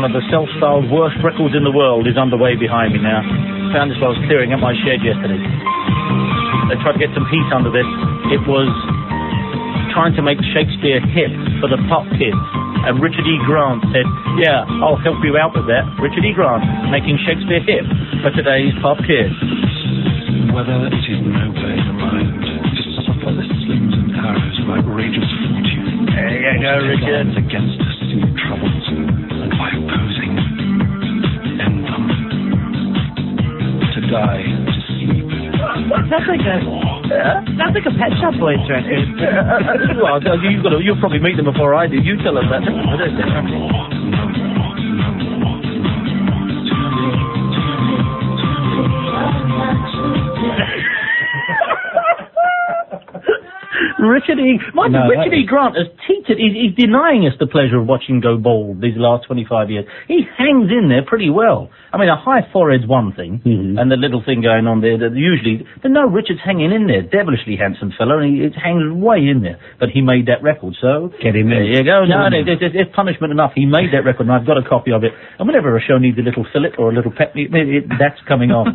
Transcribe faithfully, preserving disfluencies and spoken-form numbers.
one of the self-styled worst records in the world is underway behind me now. Found this while I was clearing up my shed yesterday. They tried to get some heat under this. It was trying to make Shakespeare hip for the pop kids. And Richard E. Grant said, yeah, I'll help you out with that. Richard E. Grant, making Shakespeare hip for today's pop kids. Whether it is nobler in the mind to suffer the slings and arrows of outrageous fortune, there you go, Richard. Against us in troubles, and by opposing, end them. To die, to sleep. Sounds like a, uh, sounds like a Pet Shop Boys record. Well, you've got to, you'll probably meet them before I do. You tell us that. Richard E. Mind no, you, Richard E. Grant has teetered. He's, he's denying us the pleasure of watching go bald these last twenty-five years. He hangs in there pretty well. I mean, a high forehead's one thing, mm-hmm. and the little thing going on there. That usually, but no, Richard's hanging in there. Devilishly handsome fellow, and he it hangs way in there. But he made that record, so get him in. There you go. No, no, there's, there's punishment enough. He made that record, and I've got a copy of it. And whenever a show needs a little fillet or a little pep, it, it, that's coming off.